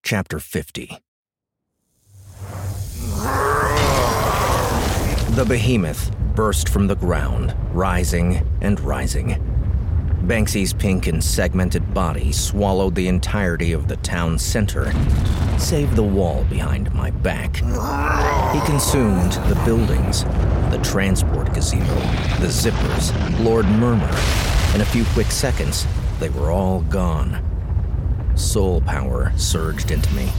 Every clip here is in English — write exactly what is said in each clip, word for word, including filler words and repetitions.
Chapter fifty. The behemoth burst from the ground, rising and rising. Banksy's pink and segmented body swallowed the entirety of the town center, save the wall behind my back. He consumed the buildings, the transport gazebo, the zippers, Lord Murmur. In a few quick seconds, they were all gone. Soul power surged into me.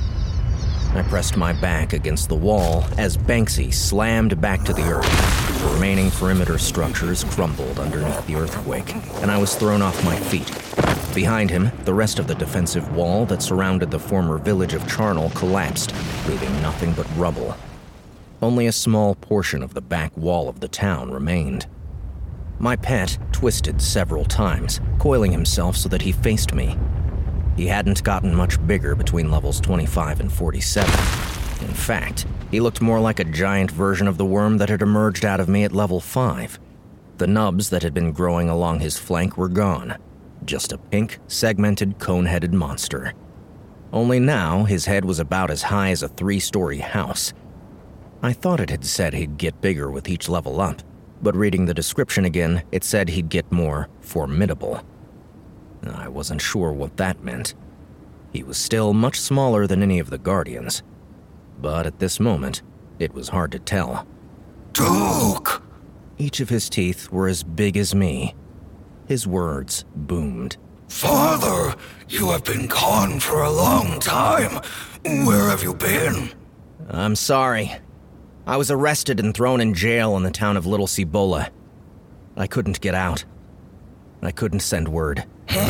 I pressed my back against the wall as Banksy slammed back to the earth. The remaining perimeter structures crumbled underneath the earthquake, and I was thrown off my feet. Behind him, the rest of the defensive wall that surrounded the former village of Charnel collapsed, leaving nothing but rubble. Only a small portion of the back wall of the town remained. My pet twisted several times, coiling himself so that he faced me. He hadn't gotten much bigger between levels twenty-five and forty-seven. In fact, he looked more like a giant version of the worm that had emerged out of me at level five. The nubs that had been growing along his flank were gone. Just a pink, segmented, cone-headed monster. Only now, his head was about as high as a three-story house. I thought it had said he'd get bigger with each level up, but reading the description again, it said he'd get more formidable. I wasn't sure what that meant. He was still much smaller than any of the Guardians, but at this moment, it was hard to tell. Duke! Each of his teeth were as big as me. His words boomed. Father, you have been gone for a long time. Where have you been? I'm sorry. I was arrested and thrown in jail in the town of Little Cibola. I couldn't get out. I couldn't send word.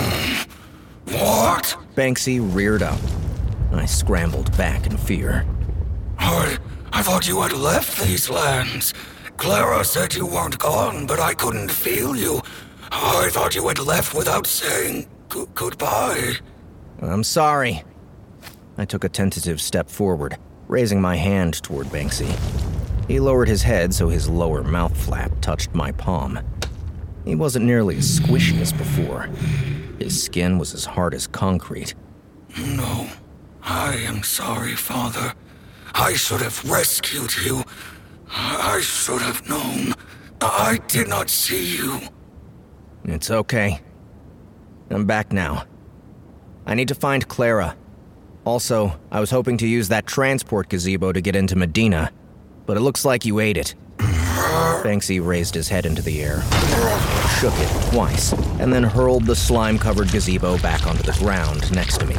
What? Banksy reared up. I scrambled back in fear. I, I thought you had left these lands. Clara said you weren't gone, but I couldn't feel you. I thought you had left without saying g- goodbye. I'm sorry. I took a tentative step forward, raising my hand toward Banksy. He lowered his head so his lower mouth flap touched my palm. He wasn't nearly as squishy as before. His skin was as hard as concrete. No, I am sorry, Father. I should have rescued you. I should have known. I did not see you. It's okay. I'm back now. I need to find Clara. Also, I was hoping to use that transport gazebo to get into Medina, but it looks like you ate it. Banksy raised his head into the air, shook it twice, and then hurled the slime-covered gazebo back onto the ground next to me.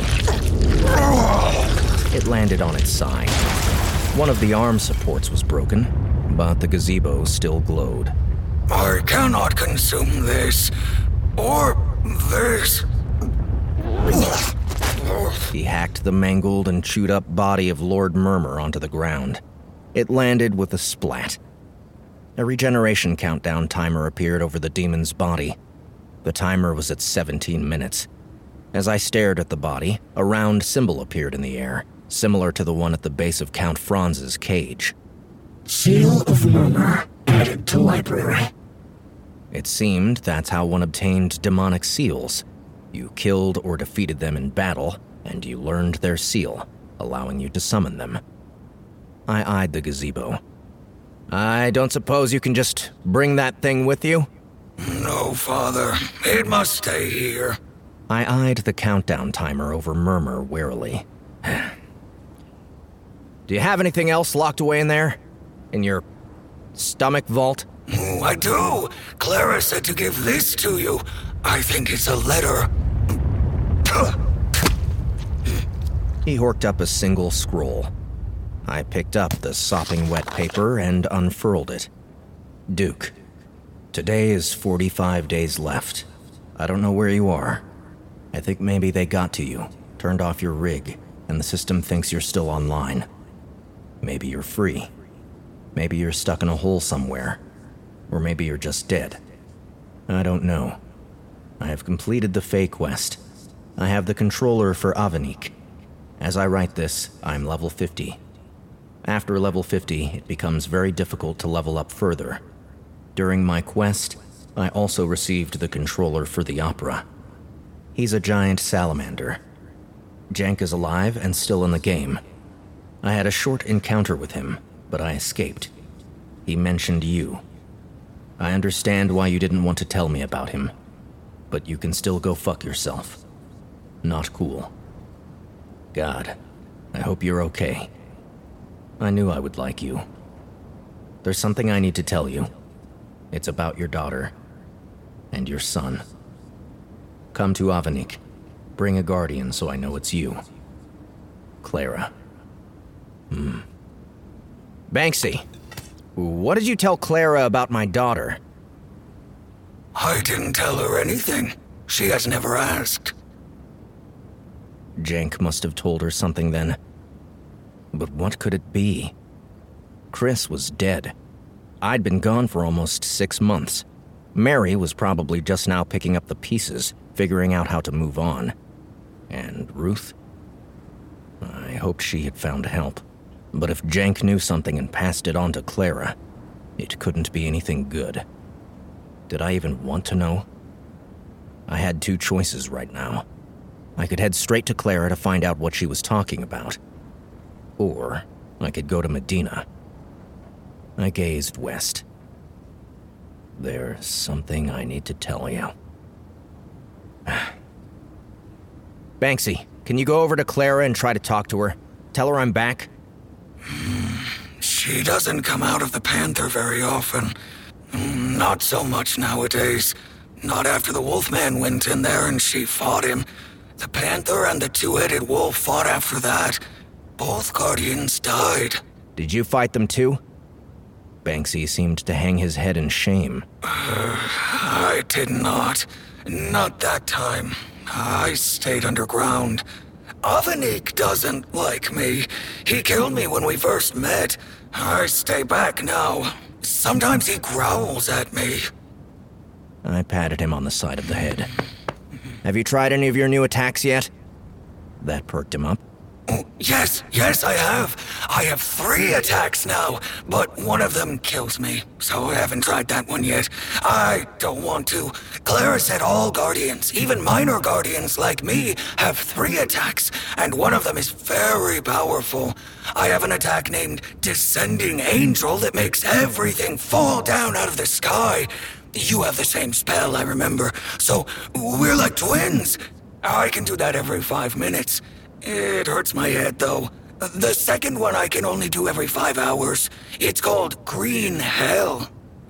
It landed on its side. One of the arm supports was broken, but the gazebo still glowed. I cannot consume this, or this. He hacked the mangled and chewed-up body of Lord Murmur onto the ground. It landed with a splat. A regeneration countdown timer appeared over the demon's body. The timer was at seventeen minutes. As I stared at the body, a round symbol appeared in the air, similar to the one at the base of Count Franz's cage. Seal of Murmur, added to library. It seemed that's how one obtained demonic seals. You killed or defeated them in battle, and you learned their seal, allowing you to summon them. I eyed the gazebo. I don't suppose you can just bring that thing with you? No, Father. It must stay here. I eyed the countdown timer over Murmur warily. Do you have anything else locked away in there? In your stomach vault? Oh, I do. Clara said to give this to you. I think it's a letter. He horked up a single scroll. I picked up the sopping wet paper and unfurled it. Duke, today is forty-five days left. I don't know where you are. I think maybe they got to you, turned off your rig, and the system thinks you're still online. Maybe you're free. Maybe you're stuck in a hole somewhere. Or maybe you're just dead. I don't know. I have completed the Fae quest. I have the controller for Avanique. As I write this, I'm level fifty. After level fifty, it becomes very difficult to level up further. During my quest, I also received the controller for the opera. He's a giant salamander. Jank is alive and still in the game. I had a short encounter with him, but I escaped. He mentioned you. I understand why you didn't want to tell me about him, but you can still go fuck yourself. Not cool. God, I hope you're okay. I knew I would like you. There's something I need to tell you. It's about your daughter and your son. Come to Avanik. Bring a guardian so I know it's you. Clara. Hmm. Banksy, what did you tell Clara about my daughter? I didn't tell her anything. She has never asked. Jank must have told her something then. But what could it be? Chris was dead. I'd been gone for almost six months. Mary was probably just now picking up the pieces, figuring out how to move on. And Ruth? I hoped she had found help. But if Jank knew something and passed it on to Clara, it couldn't be anything good. Did I even want to know? I had two choices right now. I could head straight to Clara to find out what she was talking about. Or I could go to Medina. I gazed west. There's something I need to tell you. Banksy, can you go over to Clara and try to talk to her? Tell her I'm back? She doesn't come out of the Panther very often. Not so much nowadays. Not after the Wolfman went in there and she fought him. The Panther and the two-headed wolf fought after that. Both Guardians died. Did you fight them too? Banksy seemed to hang his head in shame. Uh, I did not. Not that time. I stayed underground. Avanik doesn't like me. He killed me when we first met. I stay back now. Sometimes he growls at me. I patted him on the side of the head. Have you tried any of your new attacks yet? That perked him up. Oh, yes, yes, I have. I have three attacks now, but one of them kills me, so I haven't tried that one yet. I don't want to. Clara said all Guardians, even minor Guardians like me, have three attacks, and one of them is very powerful. I have an attack named Descending Angel that makes everything fall down out of the sky. You have the same spell, I remember, so we're like twins. I can do that every five minutes. It hurts my head, though. The second one I can only do every five hours. It's called Green Hell.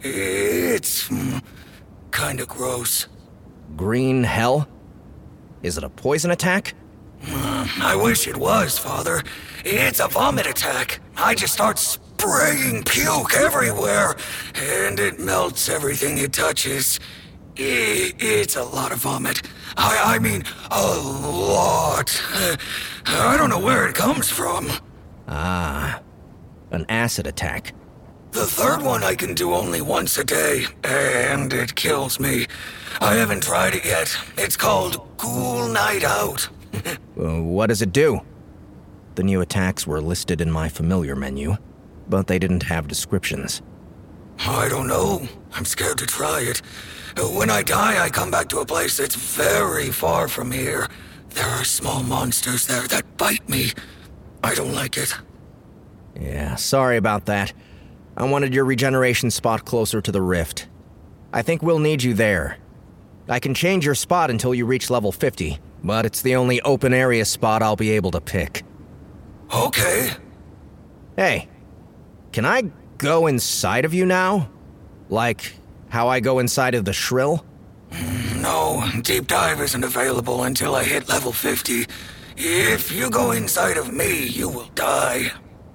It's mm, kind of gross. Green Hell? Is it a poison attack? Uh, I wish it was, Father. It's a vomit attack. I just start spraying puke everywhere, and it melts everything it touches. I, it's a lot of vomit. I, I mean, a lot. I don't know where it comes from. Ah, an acid attack. The third one I can do only once a day, and it kills me. I haven't tried it yet. It's called Cool Night Out. uh, what does it do? The new attacks were listed in my familiar menu, but they didn't have descriptions. I don't know. I'm scared to try it. When I die, I come back to a place that's very far from here. There are small monsters there that bite me. I don't like it. Yeah, sorry about that. I wanted your regeneration spot closer to the rift. I think we'll need you there. I can change your spot until you reach level fifty, but it's the only open area spot I'll be able to pick. Okay. Hey, can I go inside of you now? Like how I go inside of the Shrill? No, deep dive isn't available until I hit level fifty. If you go inside of me, you will die.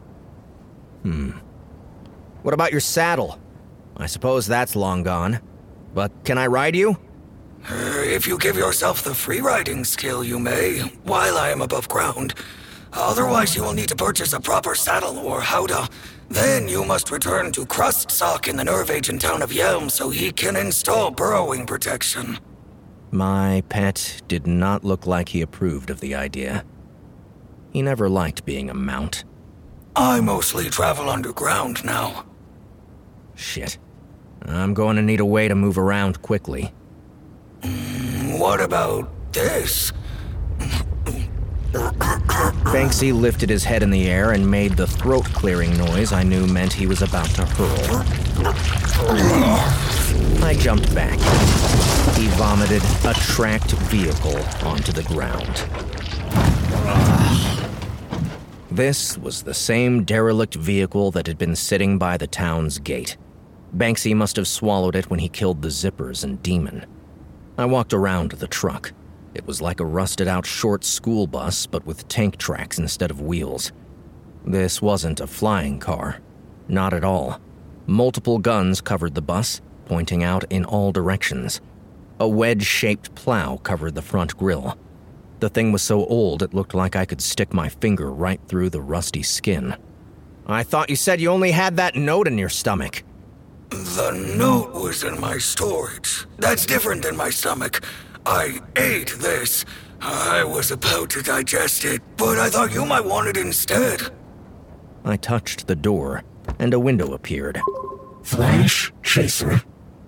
Hmm. What about your saddle? I suppose that's long gone. But can I ride you? Uh, if you give yourself the free riding skill, you may, while I am above ground. Otherwise, you will need to purchase a proper saddle or howdah. Then you must return to Krustsock in the nerve agent town of Yelm so he can install burrowing protection. My pet did not look like he approved of the idea. He never liked being a mount. I mostly travel underground now. Shit. I'm going to need a way to move around quickly. Mm, what about this? Banksy lifted his head in the air and made the throat-clearing noise I knew meant he was about to hurl. I jumped back. He vomited a tracked vehicle onto the ground. This was the same derelict vehicle that had been sitting by the town's gate. Banksy must have swallowed it when he killed the Zippers and Demon. I walked around the truck. It was like a rusted-out short school bus, but with tank tracks instead of wheels. This wasn't a flying car. Not at all. Multiple guns covered the bus, pointing out in all directions. A wedge-shaped plow covered the front grille. The thing was so old it looked like I could stick my finger right through the rusty skin. I thought you said you only had that note in your stomach. The note was in my storage. That's different than my stomach. I ate this. I was about to digest it, but I thought you might want it instead. I touched the door, and a window appeared. Flash Chaser.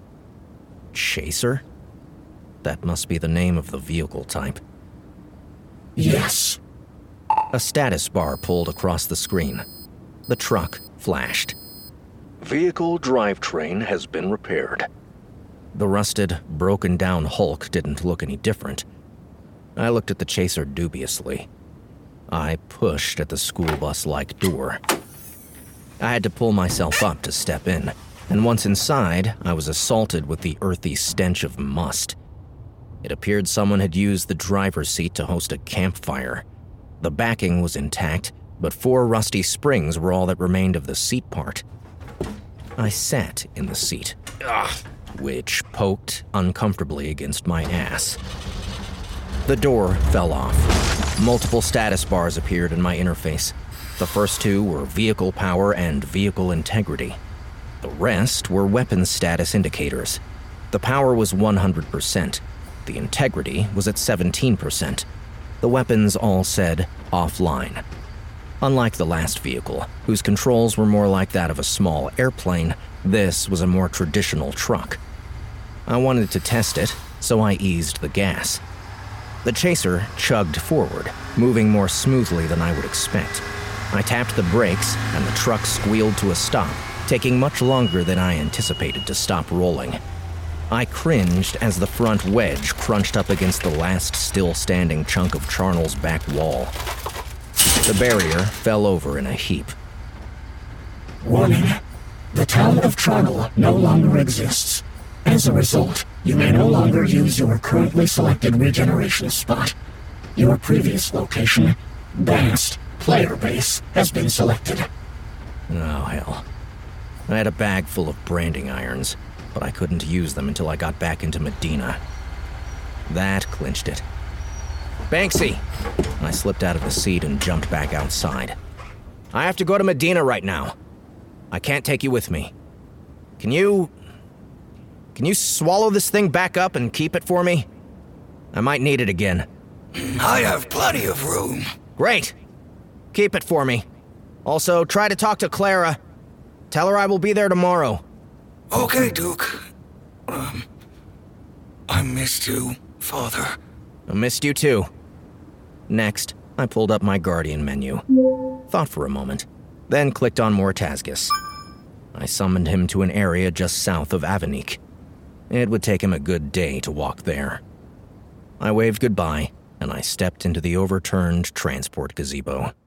Chaser? That must be the name of the vehicle type. Yes. A status bar pulled across the screen. The truck flashed. Vehicle drivetrain has been repaired. The rusted, broken-down hulk didn't look any different. I looked at the Chaser dubiously. I pushed at the school bus-like door. I had to pull myself up to step in, and once inside, I was assaulted with the earthy stench of must. It appeared someone had used the driver's seat to host a campfire. The backing was intact, but four rusty springs were all that remained of the seat part. I sat in the seat, ugh, which poked uncomfortably against my ass. The door fell off. Multiple status bars appeared in my interface. The first two were vehicle power and vehicle integrity. The rest were weapons status indicators. The power was one hundred percent. The integrity was at seventeen percent. The weapons all said offline. Unlike the last vehicle, whose controls were more like that of a small airplane, this was a more traditional truck. I wanted to test it, so I eased the gas. The Chaser chugged forward, moving more smoothly than I would expect. I tapped the brakes, and the truck squealed to a stop, taking much longer than I anticipated to stop rolling. I cringed as the front wedge crunched up against the last still-standing chunk of Charnel's back wall. The barrier fell over in a heap. Warning. The town of Charnel no longer exists. As a result, you may no longer use your currently selected regeneration spot. Your previous location, Bast Player Base, has been selected. Oh, hell. I had a bag full of branding irons, but I couldn't use them until I got back into Medina. That clinched it. Banksy! I slipped out of the seat and jumped back outside. I have to go to Medina right now. I can't take you with me. Can you... Can you swallow this thing back up and keep it for me? I might need it again. I have plenty of room. Great. Keep it for me. Also, try to talk to Clara. Tell her I will be there tomorrow. Okay, Duke. Um, I missed you, Father. I missed you too. Next, I pulled up my Guardian menu. Thought for a moment, then clicked on Mortazgus. I summoned him to an area just south of Avanique. It would take him a good day to walk there. I waved goodbye, and I stepped into the overturned transport gazebo.